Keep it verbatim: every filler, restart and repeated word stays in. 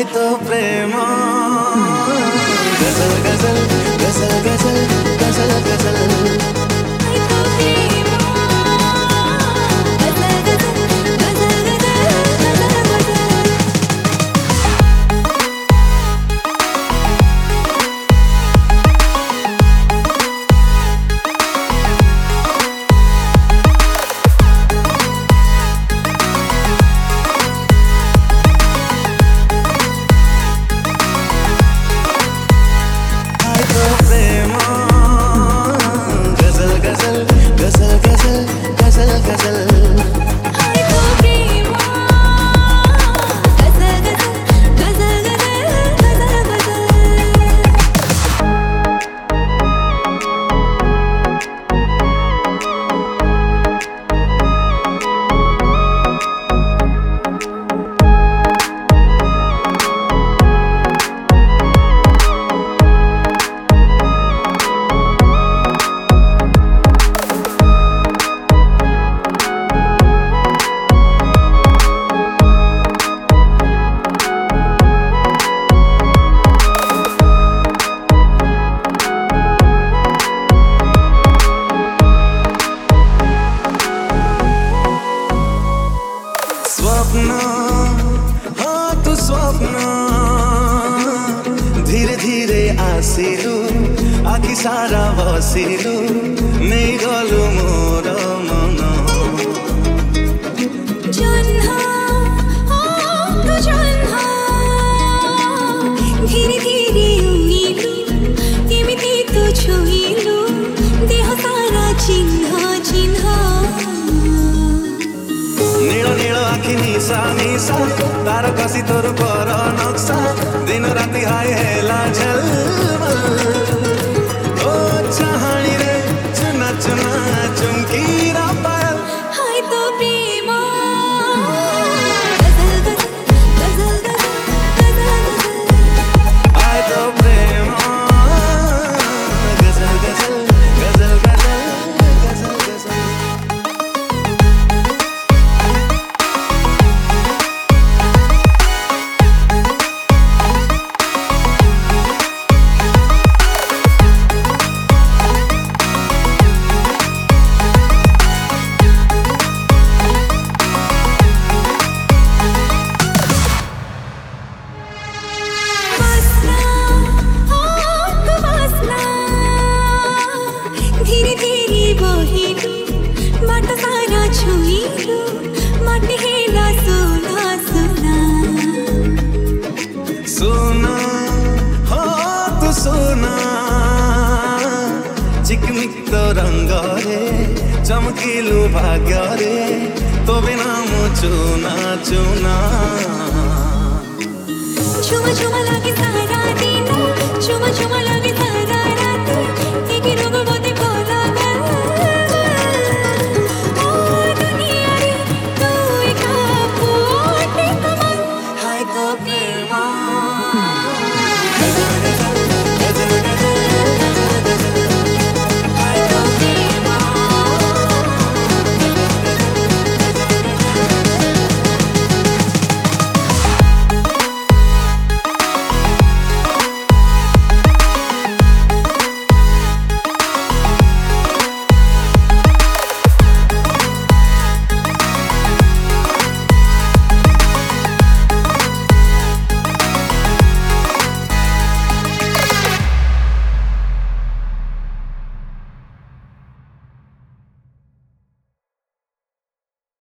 तो प्रेम गजल गजल गजल गजल गजल गजल धीरे धीरे आसिलु आखि सारा बसिलु नहीं गलु मोर मन धीरे धीरे उड़िलु केमिति तो छुइलु देह सारा चिन्ह चिन्ह नील नील आखि निशा निशा तार कसी तोर कर नक्शा दिन राति हाय हेला झलमल ओ चाहणी रे चुना चुना चुमकी रा पायल हाय तो प्रेम गजल गजल गजल गजल हाय तो प्रेम गजल गजल गजल गजल गजल गजल धीरे धीरे बहिलु बाट सारा छुइलु माटी हेला सोना सोना सोना हो तू सोना चिकमिक तो रंग रे चमकीलु भाग्य रे तो बिना मो चुना चुना झुमा झुमा लागे सारा दिन झुमा झुमा लागे सारा